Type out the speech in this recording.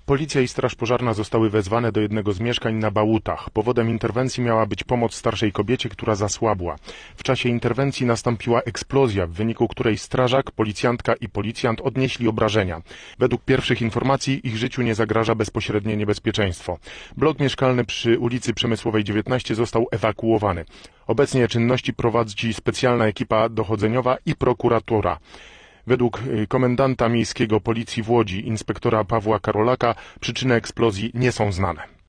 Policja i straż pożarna zostały wezwane do jednego z mieszkań na Bałutach. Powodem interwencji miała być pomoc starszej kobiecie, która zasłabła. W czasie interwencji nastąpiła eksplozja, w wyniku której strażak, policjantka i policjant odnieśli obrażenia. Według pierwszych informacji ich życiu nie zagraża bezpośrednie niebezpieczeństwo. Blok mieszkalny przy ulicy Przemysłowej 19 został ewakuowany. Obecnie czynności prowadzi specjalna ekipa dochodzeniowa i prokuratura. Według komendanta miejskiego policji w Łodzi, inspektora Pawła Karolaka, przyczyny eksplozji nie są znane.